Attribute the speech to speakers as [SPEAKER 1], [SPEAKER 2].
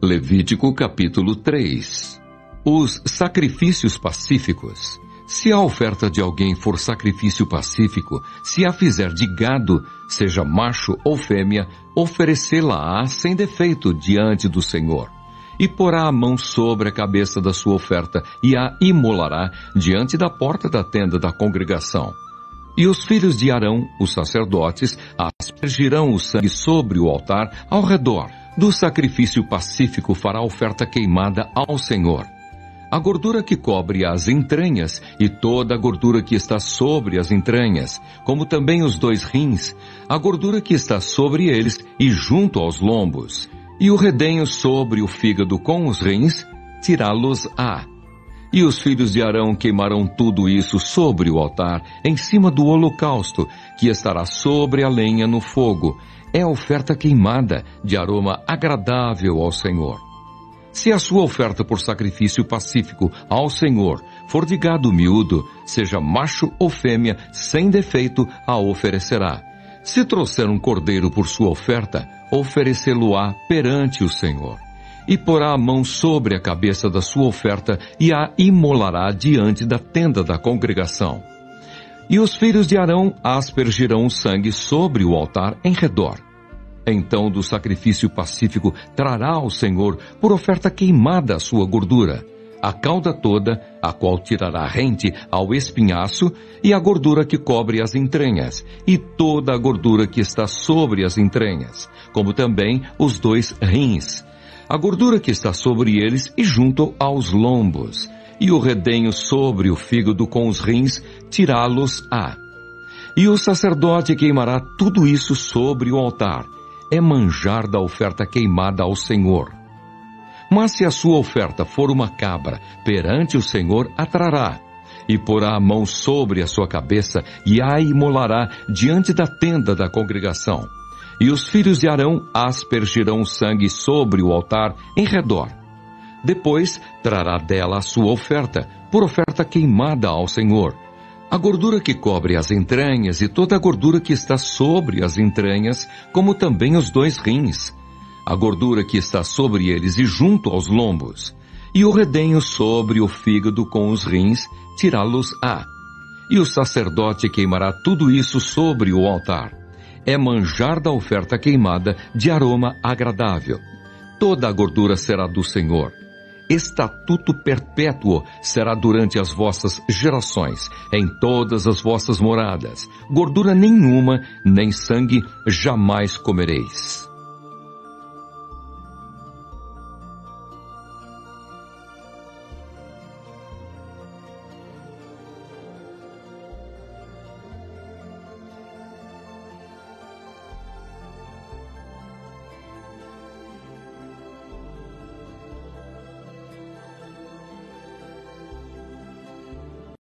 [SPEAKER 1] Levítico capítulo 3. Os sacrifícios pacíficos. Se a oferta de alguém for sacrifício pacífico, se a fizer de gado, seja macho ou fêmea, oferecê-la-á sem defeito diante do Senhor. E porá a mão sobre a cabeça da sua oferta e a imolará diante da porta da tenda da congregação. E os filhos de Arão, os sacerdotes, aspergirão o sangue sobre o altar ao redor. Do sacrifício pacífico fará oferta queimada ao Senhor. A gordura que cobre as entranhas e toda a gordura que está sobre as entranhas, como também os 2 rins, a gordura que está sobre eles e junto aos lombos, e o redenho sobre o fígado com os rins, tirá-los-á. E os filhos de Arão queimarão tudo isso sobre o altar, em cima do holocausto, que estará sobre a lenha no fogo. É oferta queimada, de aroma agradável ao Senhor. Se a sua oferta por sacrifício pacífico ao Senhor for de gado miúdo, seja macho ou fêmea, sem defeito, a oferecerá. Se trouxer um cordeiro por sua oferta, oferecê-lo-á perante o Senhor. E porá a mão sobre a cabeça da sua oferta e a imolará diante da tenda da congregação. E os filhos de Arão aspergirão o sangue sobre o altar em redor. Então do sacrifício pacífico trará ao Senhor por oferta queimada a sua gordura, a cauda toda, a qual tirará rente ao espinhaço, e a gordura que cobre as entranhas, e toda a gordura que está sobre as entranhas, como também os 2 rins, a gordura que está sobre eles e junto aos lombos, e o redenho sobre o fígado com os rins, tirá-los-á. E o sacerdote queimará tudo isso sobre o altar. É manjar da oferta queimada ao Senhor. Mas se a sua oferta for uma cabra, perante o Senhor a trará, e porá a mão sobre a sua cabeça e a imolará diante da tenda da congregação. E os filhos de Arão aspergirão o sangue sobre o altar em redor. Depois trará dela a sua oferta, por oferta queimada ao Senhor. A gordura que cobre as entranhas e toda a gordura que está sobre as entranhas, como também os 2 rins, a gordura que está sobre eles e junto aos lombos, e o redenho sobre o fígado com os rins, tirá-los-á. E o sacerdote queimará tudo isso sobre o altar. É manjar da oferta queimada de aroma agradável. Toda a gordura será do Senhor. Estatuto perpétuo será durante as vossas gerações, em todas as vossas moradas. Gordura nenhuma, nem sangue jamais comereis.